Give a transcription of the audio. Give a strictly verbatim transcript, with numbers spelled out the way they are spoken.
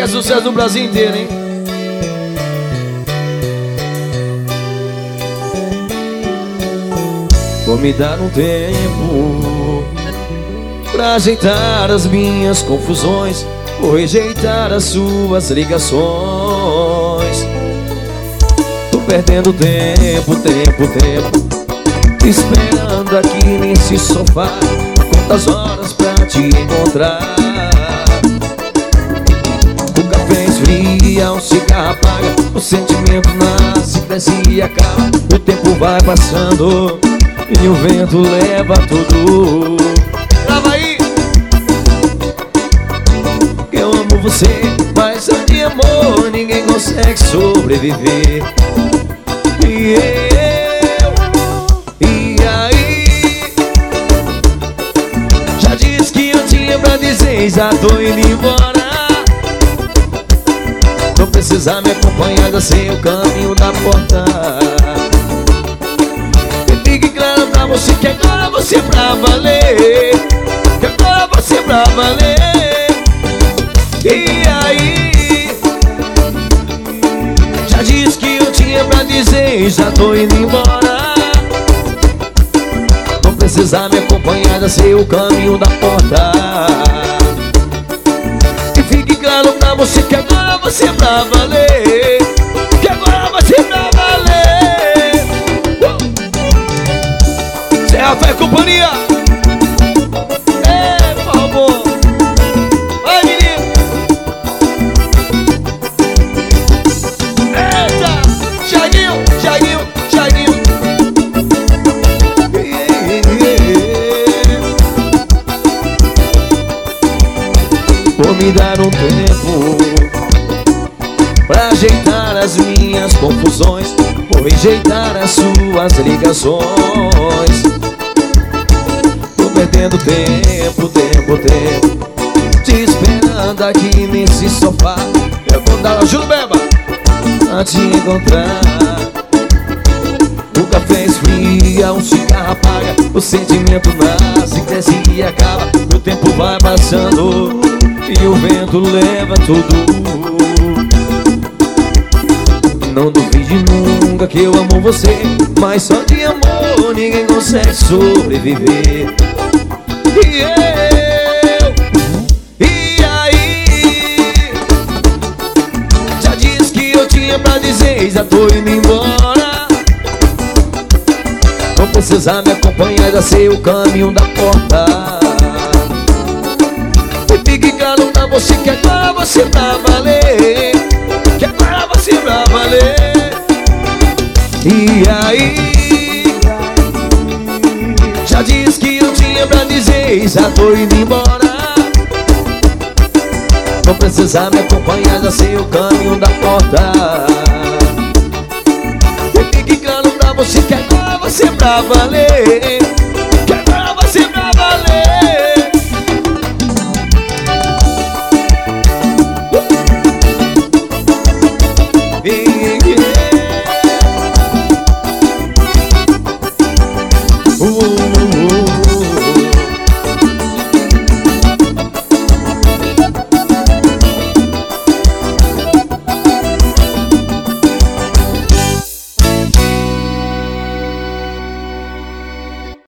que é sucesso no Brasil inteiro, hein? Vou me dar um tempo pra ajeitar as minhas confusões. Vou rejeitar as suas ligações. Tô perdendo tempo, tempo, tempo, te esperando aqui nesse sofá. Quantas horas pra te encontrar? O café esfria, o cigarro apaga, o sentimento nasce, cresce e acaba. O tempo vai passando e o vento leva tudo. Grava aí! Eu amo você, mas só de amor ninguém consegue sobreviver. E eu, e aí? Já disse que eu tinha pra dizer, já tô indo embora. Não precisa me acompanhar, já sei o caminho da porta. E fique claro pra você que agora você é pra valer, que agora você é pra valer. E aí? Já disse que eu tinha pra dizer, já tô indo embora. Não precisa me acompanhar, já sei o caminho da porta. E fique claro pra você que agora você é pra valer, que agora você é pra valer. uh! Zé Rafael e companhia. Ei, por favor. Vai, menino. Eita, Thiaguinho, Thiaguinho, Thiaguinho. Vou me dar um tempo pra ajeitar as minhas confusões. Vou rejeitar as suas ligações. Tô perdendo tempo, tempo, tempo, te esperando aqui nesse sofá. Eu vou dar ajuda, beba, a te encontrar. O café esfria, um cigarro apaga, o sentimento nasce, cresce e acaba. O tempo vai passando e o vento leva tudo. Não duvide nunca que eu amo você, mas só de amor ninguém consegue sobreviver. E eu, e aí? Já disse que eu tinha pra dizer, já tô indo embora. Não precisa me acompanhar, já sei o caminho da porta. E fique claro pra você que agora você é pra valer, que agora você é pra valer. E aí? Já disse que eu tinha pra dizer, já tô indo embora. Não precisa me acompanhar, já sei o caminho da porta. E fique claro pra você que agora você é pra valer,